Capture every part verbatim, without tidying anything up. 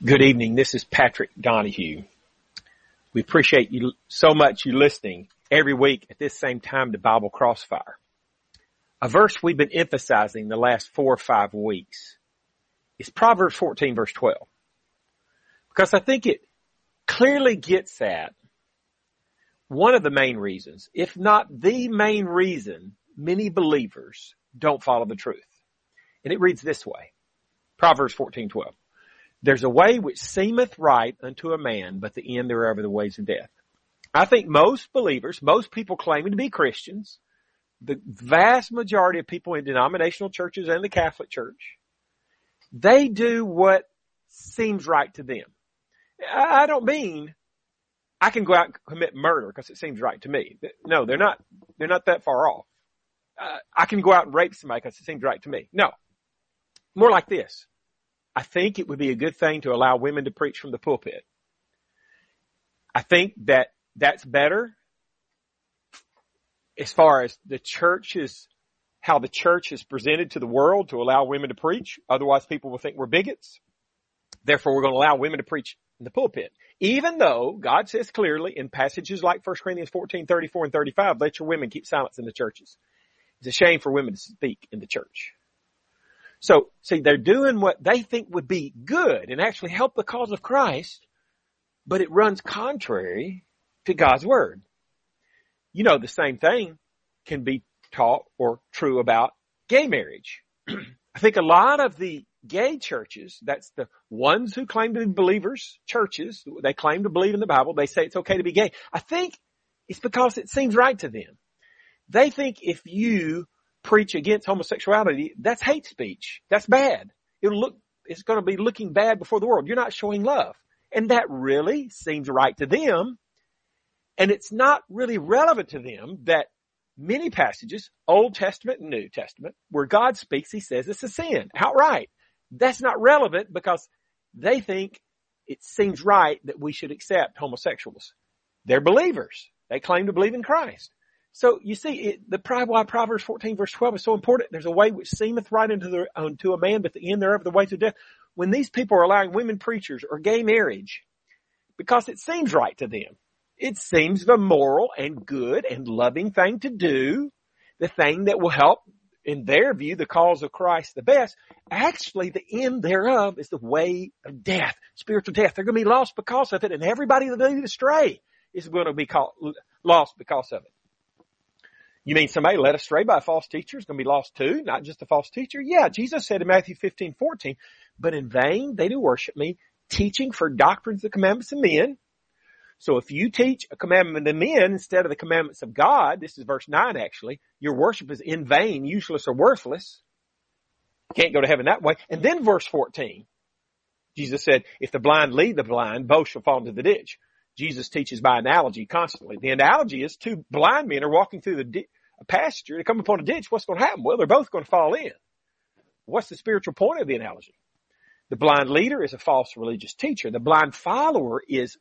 Good evening. This is Patrick Donahue. We appreciate you so much you listening every week at this same time to Bible Crossfire. A verse we've been emphasizing the last four or five weeks is Proverbs fourteen verse twelve. Because I think it clearly gets at one of the main reasons, if not the main reason, many believers don't follow the truth. And it reads this way. Proverbs fourteen twelve. There's a way which seemeth right unto a man, but the end thereof are the ways of death. I think most believers, most people claiming to be Christians, the vast majority of people in denominational churches and the Catholic Church, they do what seems right to them. I don't mean I can go out and commit murder because it seems right to me. No, they're not, they're not that far off. Uh, I can go out and rape somebody because it seems right to me. No. More like this. I think it would be a good thing to allow women to preach from the pulpit. I think that that's better as far as the church is, how the church is presented to the world to allow women to preach. Otherwise people will think we're bigots. Therefore we're going to allow women to preach in the pulpit. Even though God says clearly in passages like First Corinthians fourteen, thirty-four and thirty-five, let your women keep silence in the churches. It's a shame for women to speak in the church. So, see, they're doing what they think would be good and actually help the cause of Christ, but it runs contrary to God's word. You know, the same thing can be taught or true about gay marriage. I think a lot of the gay churches, that's the ones who claim to be believers, churches, they claim to believe in the Bible, they say it's okay to be gay. I think it's because it seems right to them. They think if you preach against homosexuality, that's hate speech. That's bad. It'll look, it's going to be looking bad before the world. You're not showing love. And that really seems right to them. And it's not really relevant to them that many passages, Old Testament and New Testament, where God speaks, he says it's a sin outright. That's not relevant because they think it seems right that we should accept homosexuals. They're believers. They claim to believe in Christ. So you see, it, the why Proverbs fourteen verse twelve is so important. There's a way which seemeth right unto, the, unto a man, but the end thereof are the ways of death. When these people are allowing women preachers or gay marriage, because it seems right to them, it seems the moral and good and loving thing to do, the thing that will help, in their view, the cause of Christ the best. Actually, the end thereof is the way of death, spiritual death. They're going to be lost because of it, and everybody that leads astray is going to be caught, lost because of it. You mean somebody led astray by a false teacher is going to be lost too, not just a false teacher? Yeah, Jesus said in Matthew fifteen, fourteen, but in vain they do worship me, teaching for doctrines the commandments of men. So if you teach a commandment of men instead of the commandments of God, this is verse nine actually, your worship is in vain, useless, or worthless. You can't go to heaven that way. And then verse fourteen, Jesus said, if the blind lead the blind, both shall fall into the ditch. Jesus teaches by analogy constantly. The analogy is two blind men are walking through the di- a pasture to come upon a ditch. What's going to happen? Well, they're both going to fall in. What's the spiritual point of the analogy? The blind leader is a false religious teacher. The blind follower is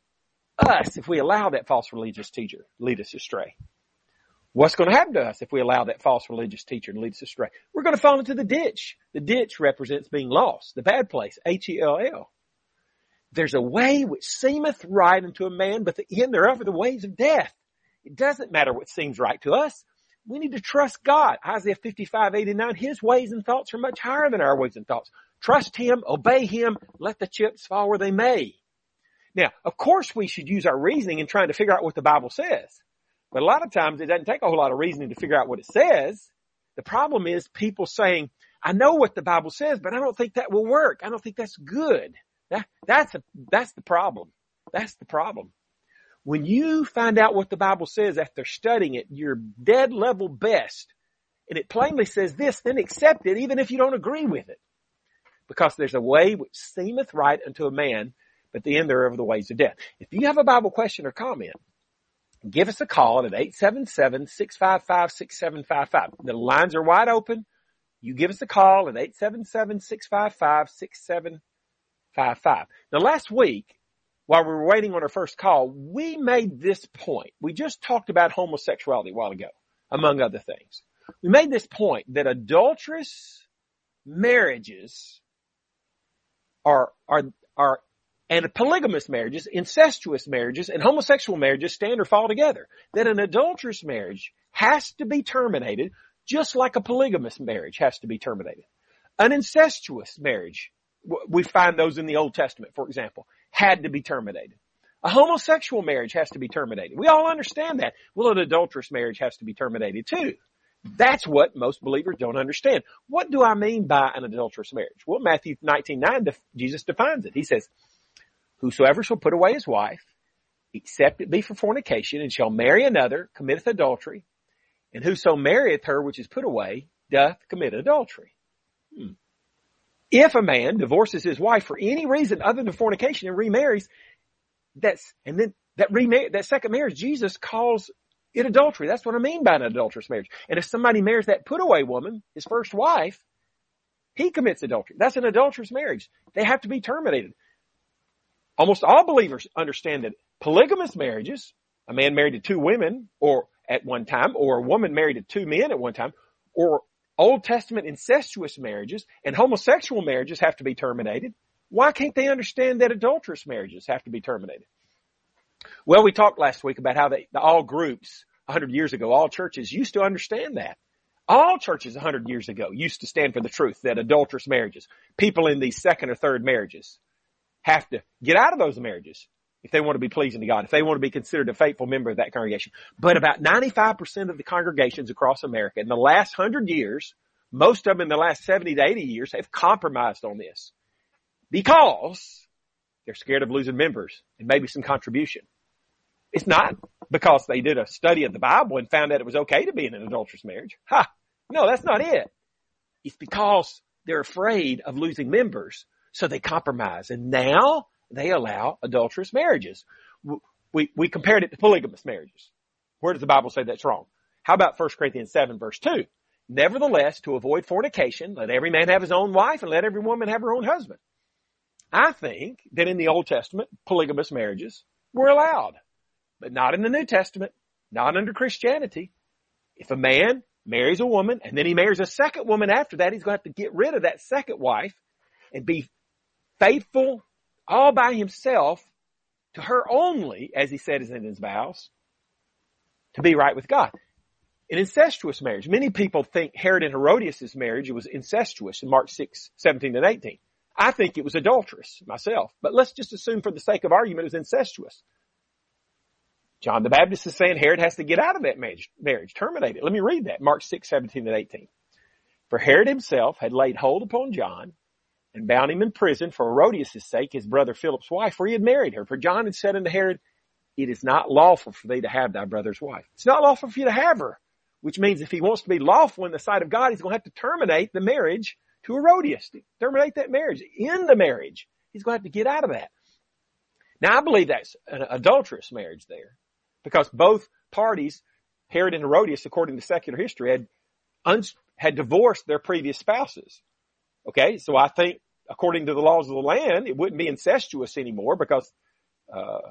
us if we allow that false religious teacher lead us astray. What's going to happen to us if we allow that false religious teacher to lead us astray? We're going to fall into the ditch. The ditch represents being lost, the bad place, H E L L. There's a way which seemeth right unto a man, but the end thereof are the ways of death. It doesn't matter what seems right to us. We need to trust God. Isaiah fifty-five, eighty-nine, his ways and thoughts are much higher than our ways and thoughts. Trust him, obey him, let the chips fall where they may. Now, of course we should use our reasoning in trying to figure out what the Bible says. But a lot of times it doesn't take a whole lot of reasoning to figure out what it says. The problem is people saying, I know what the Bible says, but I don't think that will work. I don't think that's good. That, that's a, that's the problem. That's the problem. When you find out what the Bible says after studying it, your dead level best, and it plainly says this, then accept it even if you don't agree with it. Because there's a way which seemeth right unto a man, but the end thereof are the ways of death. If you have a Bible question or comment, give us a call at eight seven seven, six five five, six seven five five. The lines are wide open. You give us a call at eight seven seven, six five five, six seven five five. Now last week, while we were waiting on our first call, we made this point. We just talked about homosexuality a while ago, among other things. We made this point that adulterous marriages are, are, are and polygamous marriages, incestuous marriages, and homosexual marriages stand or fall together. That an adulterous marriage has to be terminated just like a polygamous marriage has to be terminated. An incestuous marriage, we find those in the Old Testament, for example, had to be terminated. A homosexual marriage has to be terminated. We all understand that. Well, an adulterous marriage has to be terminated too. That's what most believers don't understand. What do I mean by an adulterous marriage? Well, Matthew nineteen nine, Jesus defines it. He says, whosoever shall put away his wife, except it be for fornication, and shall marry another, committeth adultery. And whoso marrieth her which is put away, doth commit adultery. Hmm. If a man divorces his wife for any reason other than fornication and remarries, that's, and then that remar- that second marriage, Jesus calls it adultery. That's what I mean by an adulterous marriage. And if somebody marries that put away woman, his first wife, he commits adultery. That's an adulterous marriage. They have to be terminated. Almost all believers understand that polygamous marriages, a man married to two women or at one time, or a woman married to two men at one time, or Old Testament incestuous marriages and homosexual marriages have to be terminated. Why can't they understand that adulterous marriages have to be terminated? Well, we talked last week about how they, all groups a hundred years ago, all churches used to understand that. All churches a hundred years ago used to stand for the truth that adulterous marriages, people in these second or third marriages, have to get out of those marriages if they want to be pleasing to God, if they want to be considered a faithful member of that congregation. But about ninety-five percent of the congregations across America in the last hundred years, most of them in the last seventy to eighty years, have compromised on this because they're scared of losing members and maybe some contribution. It's not because they did a study of the Bible and found that it was okay to be in an adulterous marriage. Ha! No, that's not it. It's because they're afraid of losing members, so they compromise. And now they allow adulterous marriages. We, we compared it to polygamous marriages. Where does the Bible say that's wrong? How about First Corinthians seven verse two? Nevertheless, to avoid fornication, let every man have his own wife and let every woman have her own husband. I think that in the Old Testament, polygamous marriages were allowed, but not in the New Testament, not under Christianity. If a man marries a woman and then he marries a second woman after that, he's going to have to get rid of that second wife and be faithful all by himself to her only, as he said in his vows, to be right with God. An incestuous marriage. Many people think Herod and Herodias' marriage was incestuous in Mark six, seventeen and eighteen. I think it was adulterous myself, but let's just assume for the sake of argument it was incestuous. John the Baptist is saying Herod has to get out of that marriage, marriage, terminate it. Let me read that, Mark six, seventeen and eighteen. For Herod himself had laid hold upon John and bound him in prison for Herodias' sake, his brother Philip's wife, for he had married her. For John had said unto Herod, it is not lawful for thee to have thy brother's wife. It's not lawful for you to have her, which means if he wants to be lawful in the sight of God, he's going to have to terminate the marriage to Herodias, to terminate that marriage. In the marriage, he's going to have to get out of that. Now, I believe that's an adulterous marriage there, because both parties, Herod and Herodias, according to secular history, had uns- had divorced their previous spouses. Okay, so I think, according to the laws of the land, it wouldn't be incestuous anymore because, uh,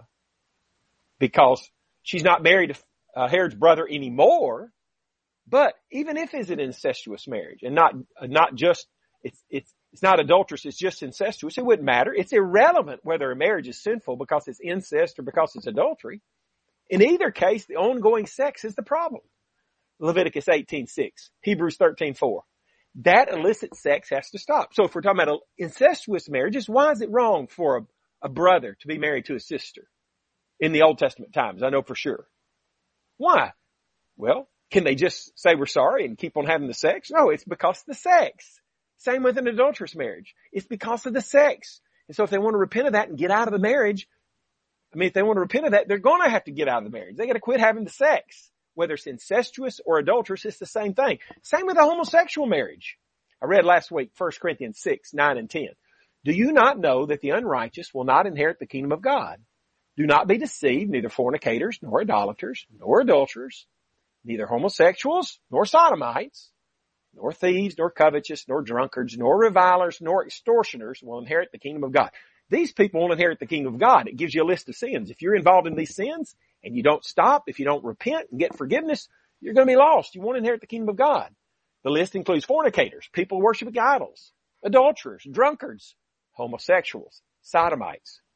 because she's not married to uh, Herod's brother anymore. But even if it's an incestuous marriage and not, uh, not just, it's, it's, it's not adulterous, it's just incestuous, it wouldn't matter. It's irrelevant whether a marriage is sinful because it's incest or because it's adultery. In either case, the ongoing sex is the problem. Leviticus eighteen six, Hebrews thirteen four. That illicit sex has to stop. So if we're talking about incestuous marriages, why is it wrong for a, a brother to be married to a sister in the Old Testament times? I know for sure. Why? Well, can they just say we're sorry and keep on having the sex? No, it's because of the sex. Same with an adulterous marriage. It's because of the sex. And so if they want to repent of that and get out of the marriage, I mean, if they want to repent of that, they're going to have to get out of the marriage. They got to quit having the sex. Whether it's incestuous or adulterous, it's the same thing. Same with a homosexual marriage. I read last week, First Corinthians six, nine and ten. Do you not know that the unrighteous will not inherit the kingdom of God? Do not be deceived, neither fornicators, nor idolaters, nor adulterers, neither homosexuals, nor sodomites, nor thieves, nor covetous, nor drunkards, nor revilers, nor extortioners will inherit the kingdom of God. These people won't inherit the kingdom of God. It gives you a list of sins. If you're involved in these sins and you don't stop, if you don't repent and get forgiveness, you're going to be lost. You won't inherit the kingdom of God. The list includes fornicators, people worshiping idols, adulterers, drunkards, homosexuals, sodomites,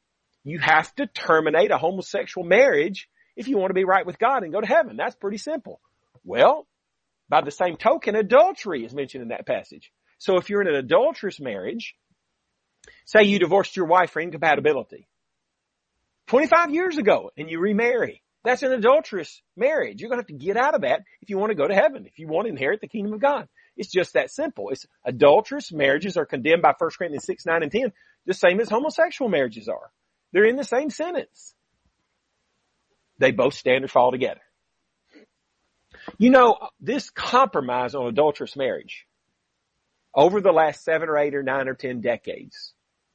You have to terminate a homosexual marriage if you want to be right with God and go to heaven. That's pretty simple. Well, by the same token, adultery is mentioned in that passage. So if you're in an adulterous marriage, say you divorced your wife for incompatibility twenty-five years ago and you remarry, that's an adulterous marriage. You're going to have to get out of that if you want to go to heaven, if you want to inherit the kingdom of God. It's just that simple. It's adulterous marriages are condemned by First Corinthians six, nine, and ten, the same as homosexual marriages are. They're in the same sentence. They both stand or fall together. You know, this compromise on adulterous marriage over the last seven or eight or nine or ten decades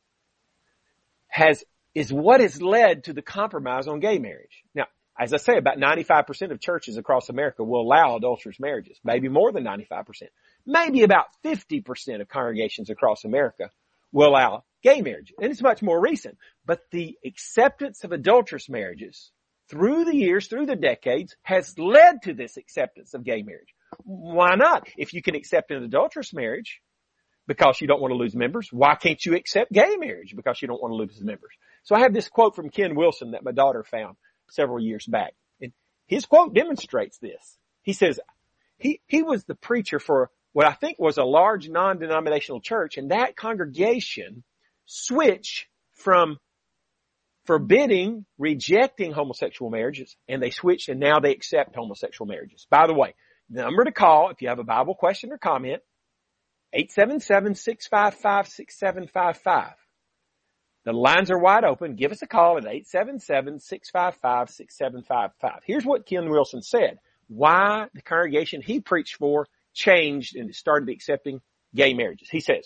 has, is what has led to the compromise on gay marriage. Now, as I say, about ninety-five percent of churches across America will allow adulterous marriages, maybe more than ninety-five percent. Maybe about fifty percent of congregations across America will allow gay marriage. And it's much more recent. But the acceptance of adulterous marriages through the years, through the decades, has led to this acceptance of gay marriage. Why not? If you can accept an adulterous marriage because you don't want to lose members, why can't you accept gay marriage because you don't want to lose members? So I have this quote from Ken Wilson that my daughter found several years back. And his quote demonstrates this. He says, he, he was the preacher for what I think was a large non-denominational church, and that congregation switched from forbidding, rejecting homosexual marriages, and they switched and now they accept homosexual marriages. By the way, the number to call if you have a Bible question or comment, eight seven seven, six five five, six seven five five. The lines are wide open. Give us a call at eight seven seven, six five five, six seven five five. Here's what Ken Wilson said. Why the congregation he preached for changed and started accepting gay marriages. He says,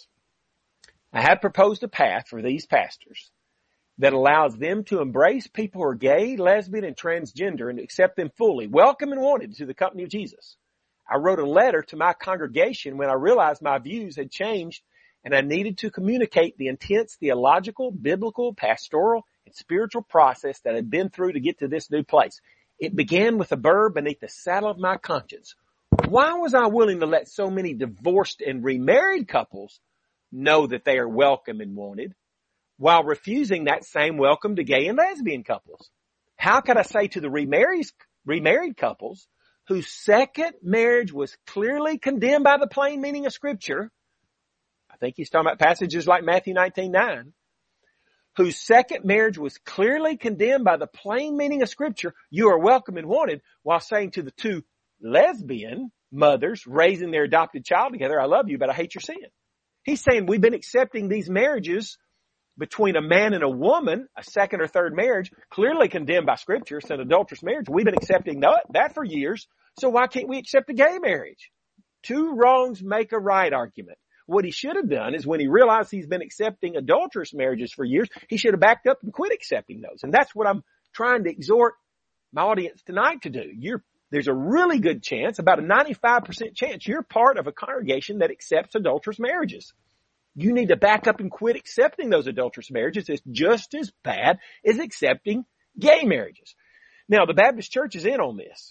I have proposed a path for these pastors that allows them to embrace people who are gay, lesbian, and transgender and accept them fully, welcome and wanted to the company of Jesus. I wrote a letter to my congregation when I realized my views had changed and I needed to communicate the intense theological, biblical, pastoral, and spiritual process that I'd been through to get to this new place. It began with a burr beneath the saddle of my conscience. Why was I willing to let so many divorced and remarried couples know that they are welcome and wanted, while refusing that same welcome to gay and lesbian couples? How could I say to the remarried, remarried couples whose second marriage was clearly condemned by the plain meaning of Scripture, I think he's talking about passages like Matthew nineteen nine, whose second marriage was clearly condemned by the plain meaning of Scripture, you are welcome and wanted, while saying to the two lesbian mothers raising their adopted child together, I love you, but I hate your sin. He's saying we've been accepting these marriages between a man and a woman, a second or third marriage, clearly condemned by Scripture. It's an adulterous marriage. We've been accepting that, that for years. So why can't we accept a gay marriage? Two wrongs make a right argument. What he should have done is when he realized he's been accepting adulterous marriages for years, he should have backed up and quit accepting those. And that's what I'm trying to exhort my audience tonight to do. You're, there's a really good chance, about a ninety-five percent chance, you're part of a congregation that accepts adulterous marriages. You need to back up and quit accepting those adulterous marriages. It's just as bad as accepting gay marriages. Now, the Baptist Church is in on this.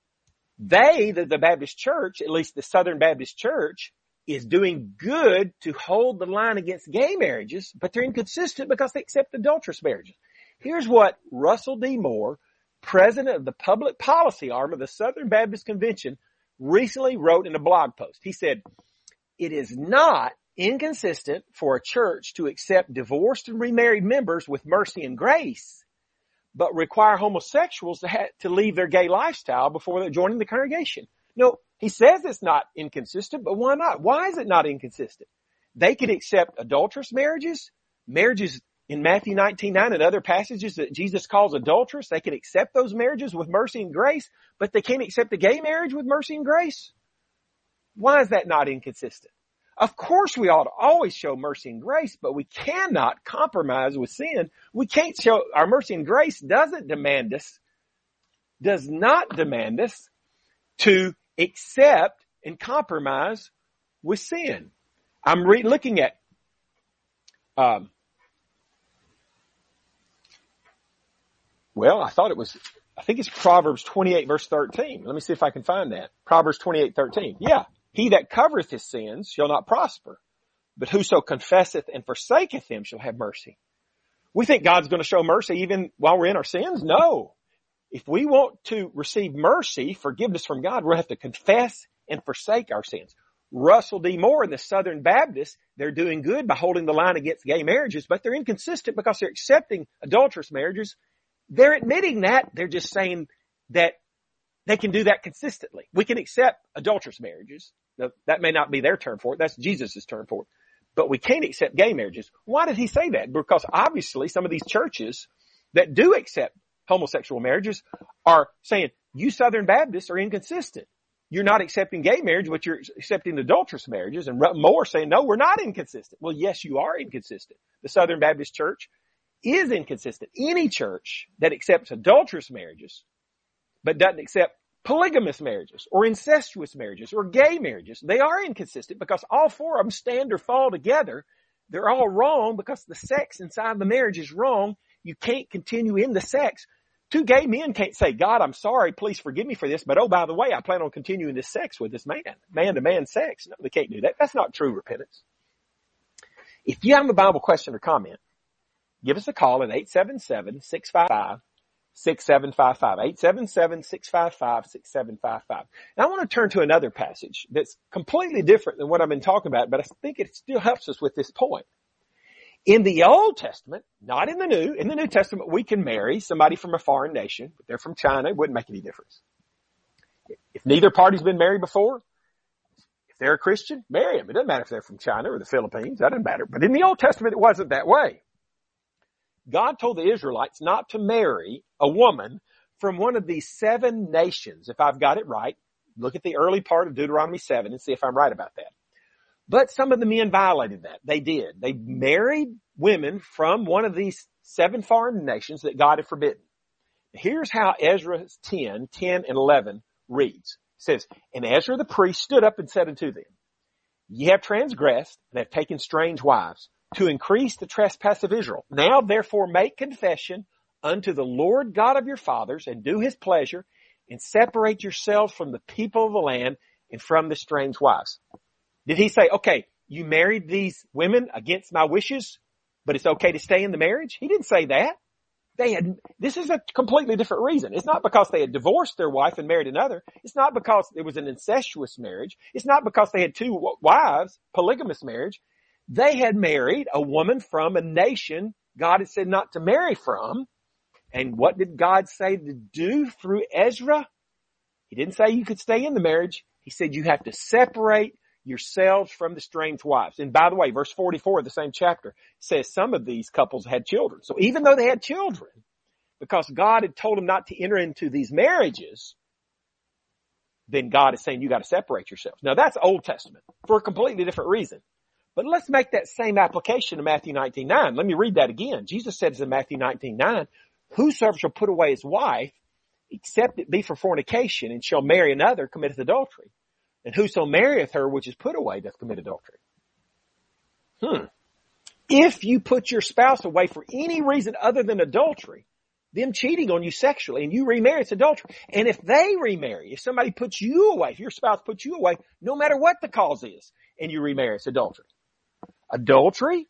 They, the, the Baptist Church, at least the Southern Baptist Church, is doing good to hold the line against gay marriages, but they're inconsistent because they accept adulterous marriages. Here's what Russell D. Moore, president of the public policy arm of the Southern Baptist Convention, recently wrote in a blog post. He said, it is not inconsistent for a church to accept divorced and remarried members with mercy and grace, but require homosexuals to, ha- to leave their gay lifestyle before they're joining the congregation. No, he says it's not inconsistent, but why not? Why is it not inconsistent? They could accept adulterous marriages, marriages in Matthew nineteen nine and other passages that Jesus calls adulterous. They can accept those marriages with mercy and grace, but they can't accept a gay marriage with mercy and grace. Why is that not inconsistent? Of course, we ought to always show mercy and grace, but we cannot compromise with sin. We can't show, our mercy and grace doesn't demand us, does not demand us to accept and compromise with sin. I'm re- looking at, um, well, I thought it was, I think it's Proverbs twenty-eight verse thirteen. Let me see if I can find that. Proverbs twenty-eight thirteen. Yeah. He that covereth his sins shall not prosper, but whoso confesseth and forsaketh them shall have mercy. We think God's going to show mercy even while we're in our sins? No. If we want to receive mercy, forgiveness from God, we'll have to confess and forsake our sins. Russell D. Moore and the Southern Baptists, they're doing good by holding the line against gay marriages, but they're inconsistent because they're accepting adulterous marriages. They're admitting that. They're just saying that they can do that consistently. We can accept adulterous marriages. Now, that may not be their term for it. That's Jesus' term for it. But we can't accept gay marriages. Why did he say that? Because obviously some of these churches that do accept homosexual marriages are saying, you Southern Baptists are inconsistent. You're not accepting gay marriage, but you're accepting adulterous marriages. And Moore saying, no, we're not inconsistent. Well, yes, you are inconsistent. The Southern Baptist Church is inconsistent. Any church that accepts adulterous marriages, but doesn't accept polygamous marriages or incestuous marriages or gay marriages, they are inconsistent because all four of them stand or fall together. They're all wrong because the sex inside the marriage is wrong. You can't continue in the sex. Two gay men can't say, God, I'm sorry, please forgive me for this, but oh, by the way, I plan on continuing this sex with this man, man-to-man sex. No, they can't do that. That's not true repentance. If you have a Bible question or comment, give us a call at eight seven seven, six five five, six seven five five, eight seven seven, six five five, six seven five five. Now I want to turn to another passage that's completely different than what I've been talking about, but I think it still helps us with this point. In the Old Testament, not in the New, in the New Testament, we can marry somebody from a foreign nation, but they're from China. It wouldn't make any difference. If neither party's been married before, if they're a Christian, marry them. It doesn't matter if they're from China or the Philippines. That doesn't matter. But in the Old Testament, it wasn't that way. God told the Israelites not to marry a woman from one of these seven nations. If I've got it right, look at the early part of Deuteronomy seven and see if I'm right about that. But some of the men violated that. They did. They married women from one of these seven foreign nations that God had forbidden. Here's how Ezra ten, ten and eleven reads. It says, and Ezra the priest stood up and said unto them, ye have transgressed and have taken strange wives to increase the trespass of Israel. Now therefore make confession unto the Lord God of your fathers and do his pleasure and separate yourselves from the people of the land and from the strange wives. Did he say, okay, you married these women against my wishes, but it's okay to stay in the marriage? He didn't say that. They had, this is a completely different reason. It's not because they had divorced their wife and married another. It's not because it was an incestuous marriage. It's not because they had two wives, polygamous marriage. They had married a woman from a nation God had said not to marry from. And what did God say to do through Ezra? He didn't say you could stay in the marriage. He said you have to separate yourselves from the strange wives. And by the way, verse forty-four of the same chapter says some of these couples had children. So even though they had children, because God had told them not to enter into these marriages, then God is saying you got to separate yourselves. Now that's Old Testament for a completely different reason. But let's make that same application to Matthew nineteen nine. Let me read that again. Jesus says in Matthew nineteen nine, whosoever shall put away his wife, except it be for fornication, and shall marry another, committeth adultery. And whoso marrieth her which is put away doth commit adultery. Hmm. If you put your spouse away for any reason other than adultery, them cheating on you sexually, and you remarry, it's adultery. And if they remarry, if somebody puts you away, if your spouse puts you away, no matter what the cause is, and you remarry, it's adultery. Adultery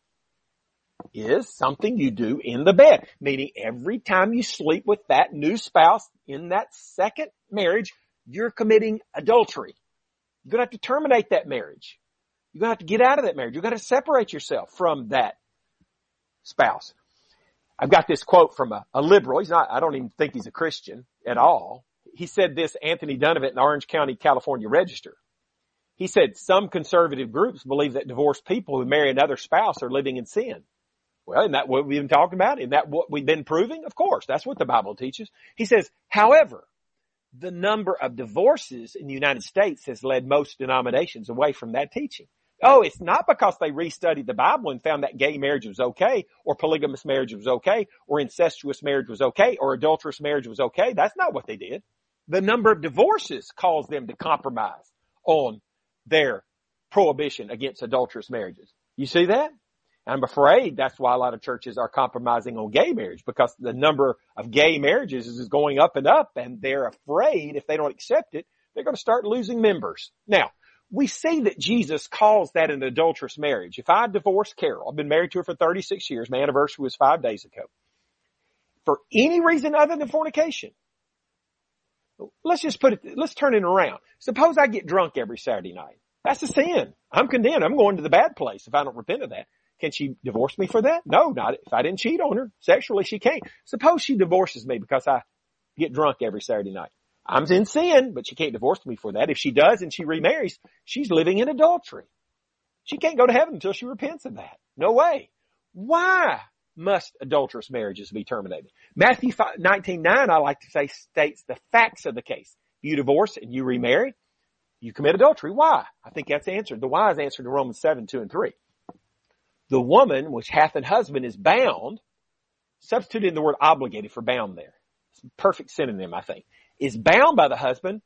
is something you do in the bed, meaning every time you sleep with that new spouse in that second marriage, you're committing adultery. You're going to have to terminate that marriage. You're going to have to get out of that marriage. You're going to separate yourself from that spouse. I've got this quote from a, a liberal. He's not, I don't even think he's a Christian at all. He said this, Anthony Donovan in Orange County, California Register. He said, some conservative groups believe that divorced people who marry another spouse are living in sin. Well, isn't that what we've been talking about? Isn't that what we've been proving? Of course, that's what the Bible teaches. He says, however, the number of divorces in the United States has led most denominations away from that teaching. Oh, it's not because they restudied the Bible and found that gay marriage was okay, or polygamous marriage was okay, or incestuous marriage was okay, or adulterous marriage was okay. That's not what they did. The number of divorces caused them to compromise on their prohibition against adulterous marriages. You see that? I'm afraid that's why a lot of churches are compromising on gay marriage, because the number of gay marriages is going up and up, and they're afraid if they don't accept it, they're going to start losing members. Now, we see that Jesus calls that an adulterous marriage. If I divorce Carol, I've been married to her for thirty-six years. My anniversary was five days ago. For any reason other than fornication, let's just put it, let's turn it around. Suppose I get drunk every Saturday night. That's a sin. I'm condemned. I'm going to the bad place if I don't repent of that. Can she divorce me for that? No, not if I didn't cheat on her sexually. She can't. Suppose she divorces me because I get drunk every Saturday night. I'm in sin, but she can't divorce me for that. If she does and she remarries, she's living in adultery. She can't go to heaven until she repents of that. No way. Why must adulterous marriages be terminated? Matthew nineteen nine, I like to say, states the facts of the case. You divorce and you remarry, you commit adultery. Why? I think that's answered. The why is answered in Romans seven, two and three. The woman which hath an husband is bound, substituting the word obligated for bound there. It's a perfect synonym, I think. Is bound by the husband,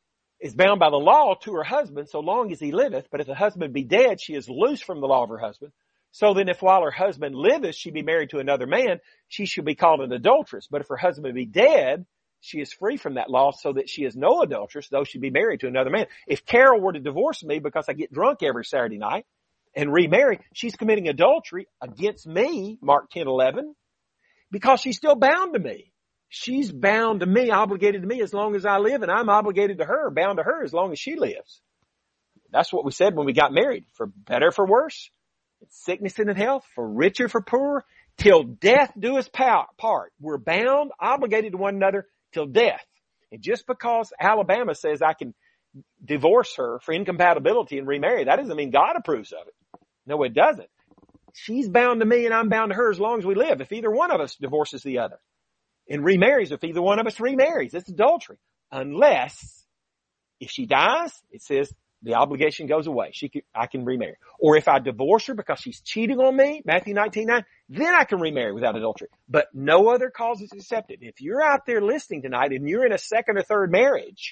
is bound by the law to her husband so long as he liveth. But if the husband be dead, she is loose from the law of her husband. So then if while her husband liveth, she be married to another man, she shall be called an adulteress. But if her husband be dead, she is free from that law so that she is no adulteress, though she be married to another man. If Carol were to divorce me because I get drunk every Saturday night and remarry, she's committing adultery against me, Mark ten eleven, because she's still bound to me. She's bound to me, obligated to me as long as I live, and I'm obligated to her, bound to her as long as she lives. That's what we said when we got married. For better, for worse, in sickness and in health, for richer, for poorer, till death do us part. We're bound, obligated to one another till death. And just because Alabama says I can divorce her for incompatibility and remarry, that doesn't mean God approves of it. No, it doesn't. She's bound to me and I'm bound to her as long as we live. If either one of us divorces the other and remarries, if either one of us remarries, it's adultery. Unless, if she dies, it says the obligation goes away. She can, I can remarry. Or if I divorce her because she's cheating on me, Matthew nineteen nine, then I can remarry without adultery. But no other cause is accepted. If you're out there listening tonight and you're in a second or third marriage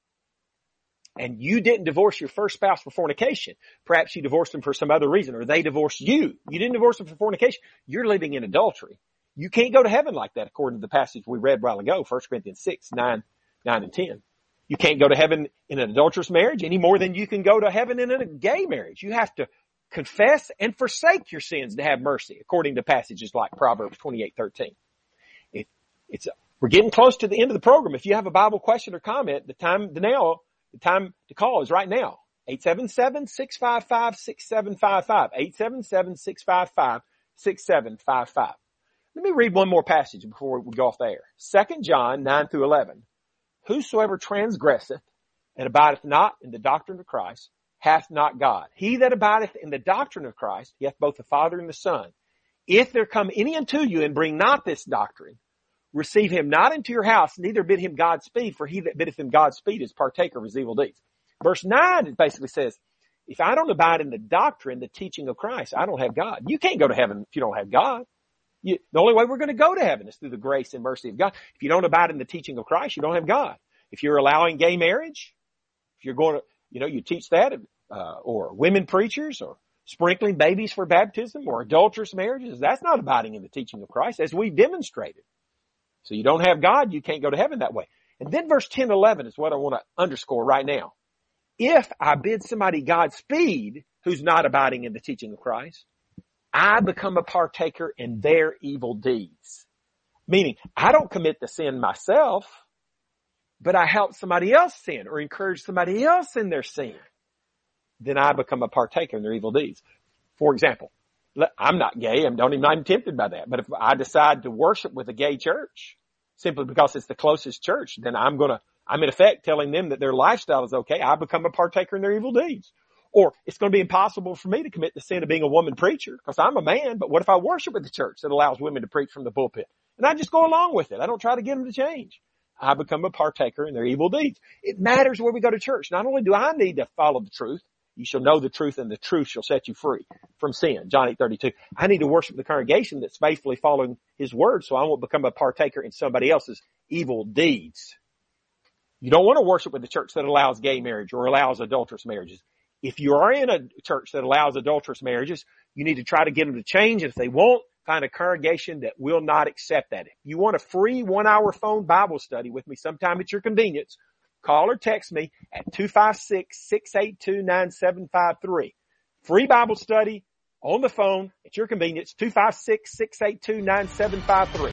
and you didn't divorce your first spouse for fornication, perhaps you divorced them for some other reason, or they divorced you. You didn't divorce them for fornication. You're living in adultery. You can't go to heaven like that according to the passage we read a while ago, First Corinthians six, nine, nine and ten. You can't go to heaven in an adulterous marriage any more than you can go to heaven in a gay marriage. You have to confess and forsake your sins to have mercy, according to passages like Proverbs twenty-eight, thirteen. It, it's a, we're getting close to the end of the program. If you have a Bible question or comment, the time to now, the time to call is right now. eight seven seven, six five five, six seven five five. eight seven seven, six five five, six seven five five. Let me read one more passage before we go off the air. Second John nine through eleven. Whosoever transgresseth and abideth not in the doctrine of Christ hath not God. He that abideth in the doctrine of Christ, he hath both the Father and the Son. If there come any unto you and bring not this doctrine, receive him not into your house, neither bid him Godspeed, for he that biddeth him Godspeed is partaker of his evil deeds. Verse nine, it basically says, if I don't abide in the doctrine, the teaching of Christ, I don't have God. You can't go to heaven if you don't have God. You, the only way we're going to go to heaven is through the grace and mercy of God. If you don't abide in the teaching of Christ, you don't have God. If you're allowing gay marriage, if you're going to, you know, you teach that, uh, or women preachers, or sprinkling babies for baptism, or adulterous marriages, that's not abiding in the teaching of Christ, as we demonstrated. So you don't have God, you can't go to heaven that way. And then verse ten, eleven is what I want to underscore right now. If I bid somebody Godspeed who's not abiding in the teaching of Christ, I become a partaker in their evil deeds. Meaning, I don't commit the sin myself, but I help somebody else sin or encourage somebody else in their sin. Then I become a partaker in their evil deeds. For example, I'm not gay. I'm not even tempted by that. But if I decide to worship with a gay church simply because it's the closest church, then I'm going to, I'm in effect telling them that their lifestyle is okay. I become a partaker in their evil deeds. Or it's going to be impossible for me to commit the sin of being a woman preacher because I'm a man. But what if I worship at the church that allows women to preach from the pulpit? And I just go along with it. I don't try to get them to change. I become a partaker in their evil deeds. It matters where we go to church. Not only do I need to follow the truth, you shall know the truth and the truth shall set you free from sin. John eight thirty-two. I need to worship the congregation that's faithfully following his word so I won't become a partaker in somebody else's evil deeds. You don't want to worship with the church that allows gay marriage or allows adulterous marriages. If you are in a church that allows adulterous marriages, you need to try to get them to change. If they won't, find a congregation that will not accept that. If you want a free one-hour phone Bible study with me sometime at your convenience, call or text me at two five six, six eight two, nine seven five three. Free Bible study on the phone at your convenience, two five six, six eight two, nine seven five three.